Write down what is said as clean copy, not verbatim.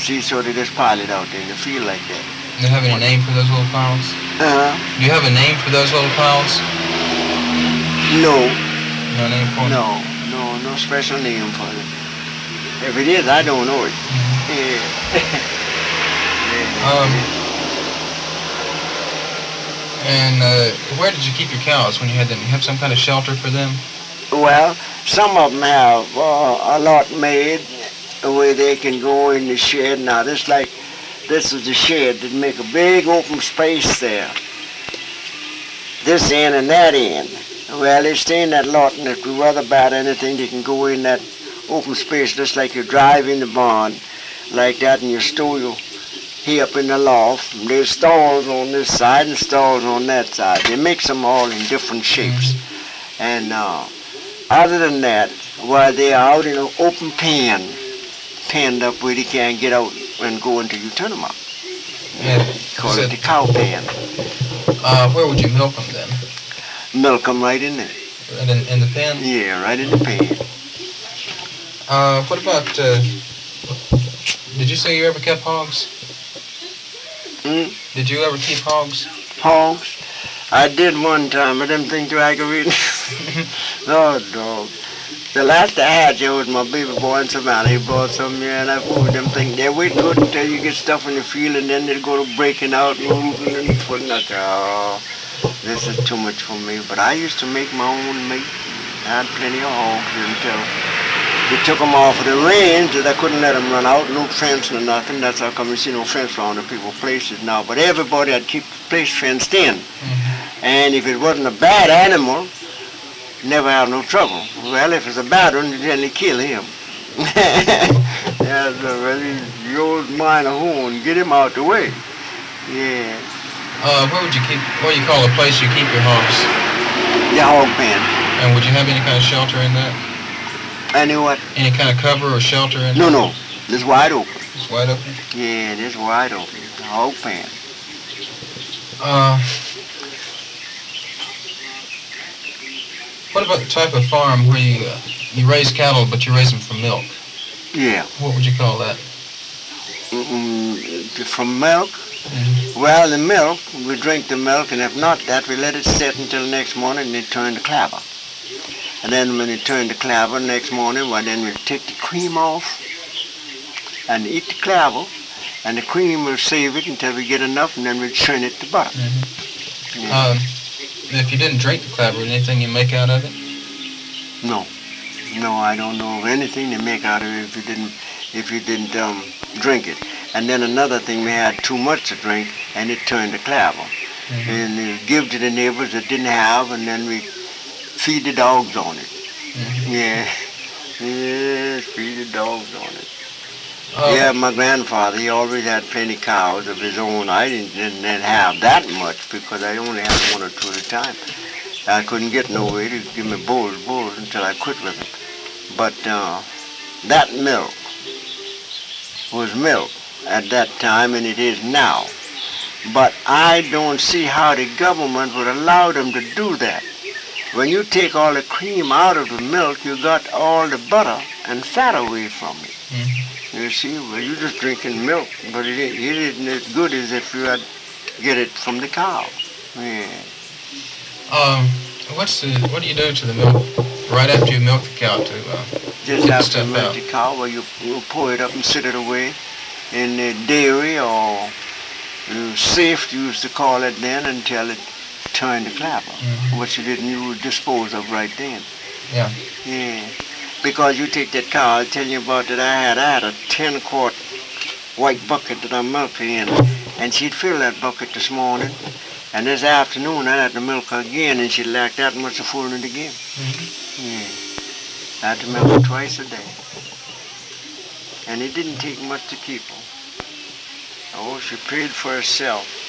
See, so they just pile it out there in the field like that. Do you have any name for those little piles? Do you have a name for those little piles? No. No name for them? No special name for it. If it is, I don't know it. And where did you keep your cows when you had them? You have some kind of shelter for them? Well, some of them have a lot made where they can go in the shed. Now, this is the shed that make a big open space there. This end and that end. Well, they stay in that lot, and if the weather bad or anything, they can go in that open space just like you drive in the barn, like that, and you store your hay up in the loft. There's stalls on this side and stalls on that side. They mix them all in different shapes. And other than that, while they are out in an open pen, penned up where they can't get out and go until you turn them out. Yeah. Call it the cow pen. Where would you milk them then? Milk them right in there. Right in the pen? Yeah, right in the pen. What about, did you say you ever kept hogs? Did you ever keep hogs? Hogs? I did one time. I didn't think too aggravating. Oh, dog. The last I had here was my baby boy in Savannah. He brought some here, and I fooled them things. They wait good until you get stuff in the field, and then they'll go to breaking out and rooting and putting out. Oh, this is too much for me. But I used to make my own meat. I had plenty of hogs until we took them off of the range, that I couldn't let them run out. No fence or nothing. That's how come you see no fence around the people's places now. But everybody had keep the place fenced in. And if it wasn't a bad animal, never have no trouble. Well, if it's a bad one, you generally kill him. Yes, well, he goes mine a horn, get him out the way. Yeah. Where do you call a place you keep your hogs? The hog pen. And would you have any kind of shelter in that? Any what? Any kind of cover or shelter in No, that? no. It's wide open. It's wide open? Yeah, it's wide open. The hog pen. What about the type of farm where you raise cattle, but you raise them for milk? Yeah. What would you call that? From milk? Well, the milk, we drink the milk, and if not that, we let it sit until the next morning, and it turn to clabber. And then when it turned to clabber next morning, well, then we'll take the cream off and eat the clabber, and the cream will save it until we get enough, and then we'll churn it to butter. Yeah. If you didn't drink the clabber, anything you make out of it? No, I don't know of anything to make out of it if you didn't drink it. And then another thing, we had too much to drink, and it turned to clabber. And we give to the neighbors that didn't have, and then we feed the dogs on it. Yeah, feed the dogs on it. Yeah, my grandfather, he always had plenty of cows of his own. I didn't have that much because I only had one or two at a time. I couldn't get nowhere to give me bulls until I quit with it. But that milk was milk at that time, and it is now. But I don't see how the government would allow them to do that. When you take all the cream out of the milk, you got all the butter and fat away from it. You see, well, you're just drinking milk, but it isn't as good as if you had get it from the cow. Yeah. What do you do to the milk right after you milk the cow to Just get the after stuff you milk out? the cow, well, you pour it up and sit it away in the dairy or safe, you used to call it then, until it turned to clabber, which you would dispose of right then. Yeah. Yeah. Because you take that cow, I'll tell you about that. I had a 10-quart white bucket that I milked her in, and she'd fill that bucket this morning, and this afternoon I had to milk her again, and she'd lack that much of filling it again. Yeah. I had to milk her twice a day. And it didn't take much to keep her. Oh, she paid for herself.